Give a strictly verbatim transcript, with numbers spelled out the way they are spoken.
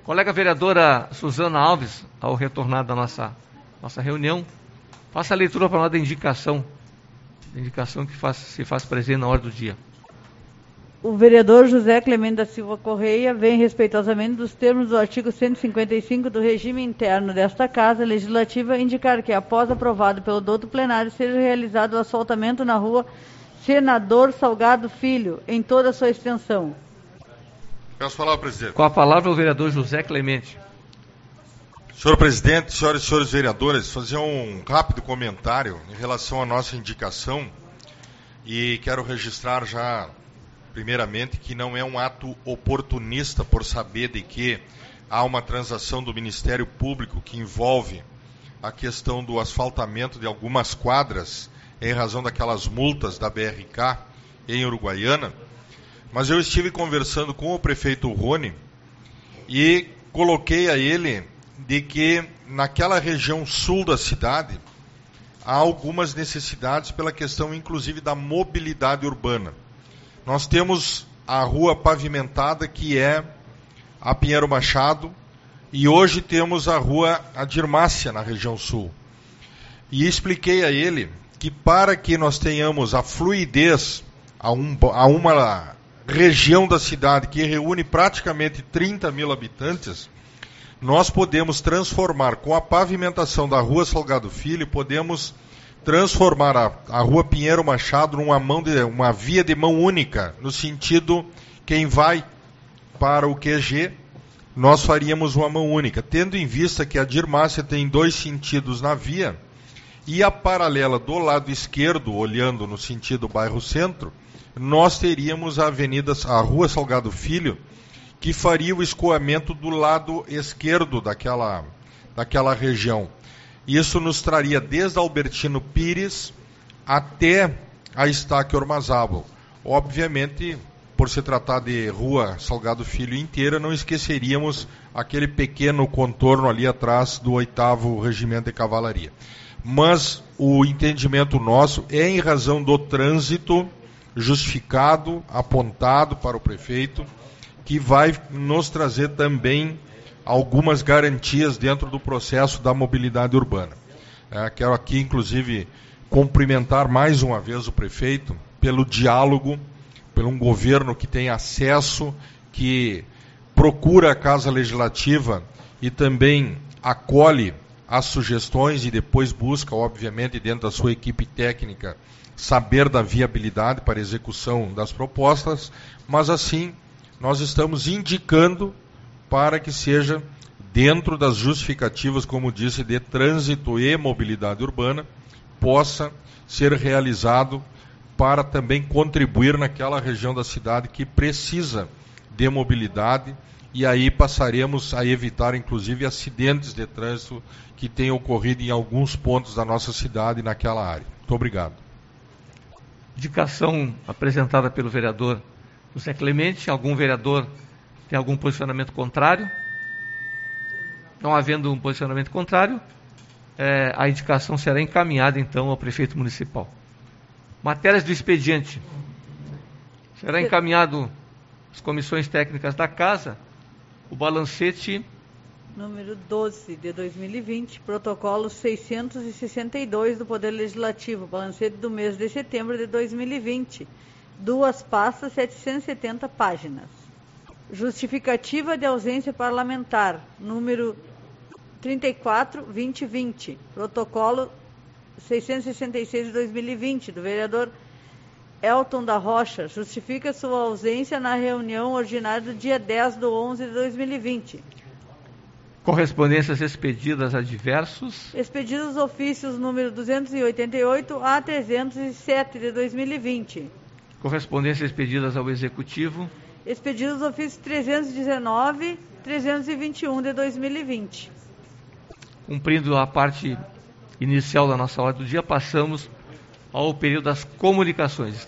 Colega vereadora Suzana Alves, ao retornar da nossa, nossa reunião, faça a leitura para nós da indicação, da indicação que faz, se faz presente na hora do dia. O vereador José Clemente da Silva Correia vem respeitosamente dos termos do artigo cento e cinquenta e cinco do regime interno desta Casa Legislativa indicar que, após aprovado pelo douto plenário, seja realizado o asfaltamento na rua Senador Salgado Filho, em toda a sua extensão. Peço a palavra, presidente. Com a palavra o vereador José Clemente. Senhor presidente, senhoras e senhores vereadores, fazer um rápido comentário em relação à nossa indicação e quero registrar já, primeiramente, que não é um ato oportunista por saber de que há uma transação do Ministério Público que envolve a questão do asfaltamento de algumas quadras em razão daquelas multas da B R K em Uruguaiana, mas eu estive conversando com o prefeito Rony e coloquei a ele de que naquela região sul da cidade há algumas necessidades pela questão inclusive da mobilidade urbana. Nós temos a rua pavimentada que é a Pinheiro Machado e hoje temos a rua Adirmácia na região sul. E expliquei a ele que para que nós tenhamos a fluidez a, um, a uma região da cidade que reúne praticamente trinta mil habitantes, nós podemos transformar com a pavimentação da rua Salgado Filho, podemos transformar a, a rua Pinheiro Machado numa mão de, uma via de mão única, no sentido, quem vai para o Q G, nós faríamos uma mão única, tendo em vista que a Dirmácia tem dois sentidos na via, e a paralela do lado esquerdo, olhando no sentido bairro centro, nós teríamos a avenida, a rua Salgado Filho, que faria o escoamento do lado esquerdo daquela, daquela região. Isso nos traria desde Albertino Pires até a Estáquio Ormazábal. Obviamente, por se tratar de rua Salgado Filho inteira, não esqueceríamos aquele pequeno contorno ali atrás do oitavo Regimento de Cavalaria. Mas o entendimento nosso é em razão do trânsito justificado, apontado para o prefeito, que vai nos trazer também algumas garantias dentro do processo da mobilidade urbana. É, quero aqui, inclusive, cumprimentar mais uma vez o prefeito pelo diálogo, por um governo que tem acesso, que procura a Casa Legislativa e também acolhe as sugestões e depois busca, obviamente, dentro da sua equipe técnica, saber da viabilidade para execução das propostas, mas assim nós estamos indicando para que seja dentro das justificativas, como disse, de trânsito e mobilidade urbana, possa ser realizado para também contribuir naquela região da cidade que precisa de mobilidade, e aí passaremos a evitar, inclusive, acidentes de trânsito que têm ocorrido em alguns pontos da nossa cidade naquela área. Muito obrigado. Indicação apresentada pelo vereador José Clemente. Algum vereador tem algum posicionamento contrário? Não havendo um posicionamento contrário, é, a indicação será encaminhada, então, ao prefeito municipal. Matérias do expediente. Será encaminhado às comissões técnicas da Casa o balancete número doze de dois mil e vinte, protocolo seiscentos e sessenta e dois do Poder Legislativo, balancete do mês de setembro de dois mil e vinte, duas pastas, setecentas e setenta páginas. Justificativa de ausência parlamentar, número trinta e quatro, vinte e vinte, protocolo seiscentos e sessenta e seis de dois mil e vinte, do vereador Elton da Rocha, justifica sua ausência na reunião ordinária do dia dez de onze de dois mil e vinte. Correspondências expedidas a diversos. Expedidos ofícios número duzentos e oitenta e oito a trezentos e sete de dois mil e vinte. Correspondências expedidas ao Executivo. Expedidos ofícios trezentos e dezenove, trezentos e vinte e um de dois mil e vinte. Cumprindo a parte inicial da nossa ordem do dia, passamos ao período das comunicações.